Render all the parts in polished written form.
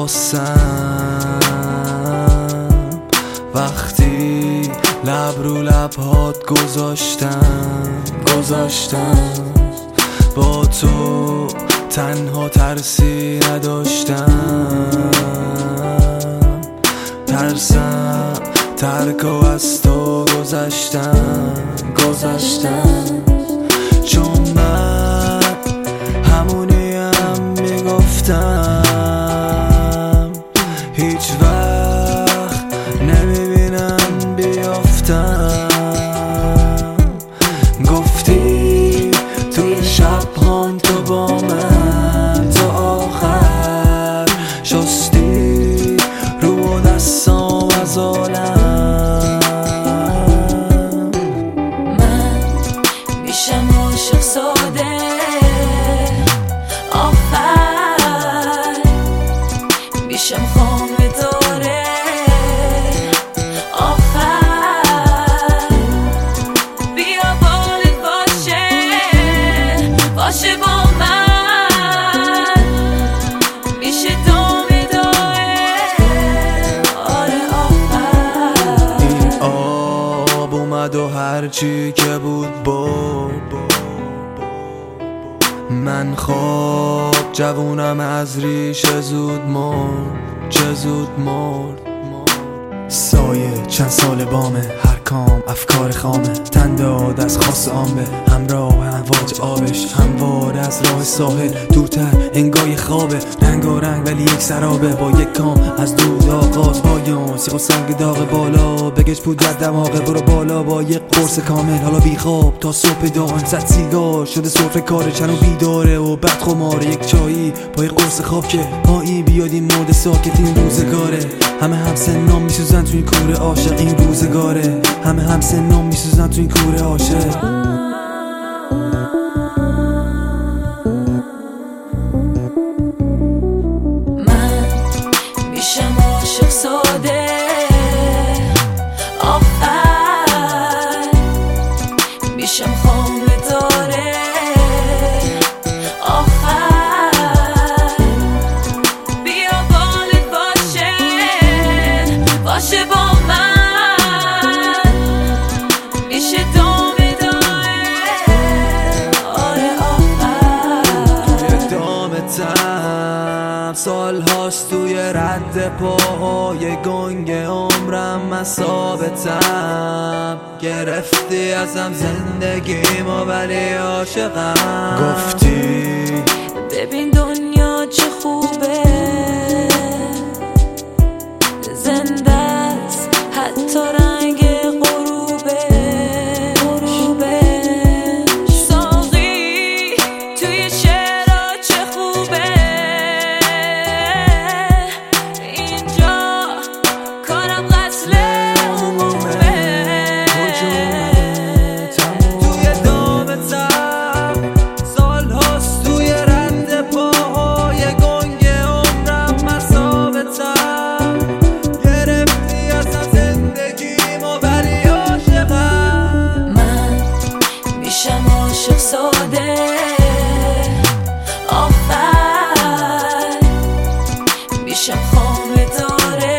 واسم وقتی لب رو لبهات گذاشتم با تو تنها ترسی نداشتم، ترسم ترک و از تو گذشتم چون من همونیم میگفتم هیچ وقت نمیبینم بیافتم. گفتی توی شب هم تو با من تا آخر شستی رو و دستام از عالم. من میشم عاشق ساده آخر میشم خامه داره آخر بیا بالت باشه با من میشه دامه داره آره آخر. این آب اومد و هرچی که بود من خواب جوونم از ریشه زود مرد سایه چند سال بامه هر کام افکار خامه تن داد از خاص عامه همراه امواج آبش همواره از راه ساحل دورتر انگای خوابه رنگارنگ ولی یک سرابه با یک کام از دود آغاز پایان سیخ و سنگ داغ بالا بگش پود در دماغه برو بالا با یک قرص کامل حالا بی خواب تا صبح دان زد سیگار شده سفره کاره چنو بیداره و بعد خماره یک چایی با یک قرص خواب که مایی بیاد این مود ساکت این روزگاره همه هم سنام میسوزن تو این کوره عاشق این روزگاره همه هم سنام میسوزن تو این کوره عاشق. من میشم عاشق ساده آخر میشم خامه داره آخر بیا بالت باشه با من میشه دامه داره آره آخر. توی دامتم سال هاست توی رد پاهای گنگ عمرم من ثابتم گرفتی ازم زندگیمو ولی عاشقم. گفتی ببین دنیا چه خوبه زنده است حتی رنگ غروبه ساقی توی شعرها چه خوبه اینجا کارم قتل عمومه توی دامتم سال هاست توی رد پاهای گنگ عمرم من ثابتم گرفتی ازم زندگیمو ولی عاشقم. من میشم عاشق ساده آخر میشم خامه داره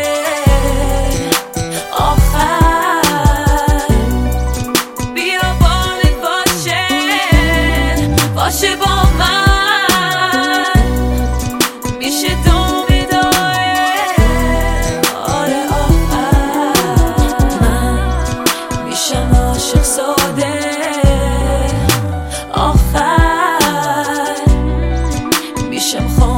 آخر بیا بالت باشه با من میشه دامه داره آره آخر. من میشم عاشق ساده آخر میشم خامه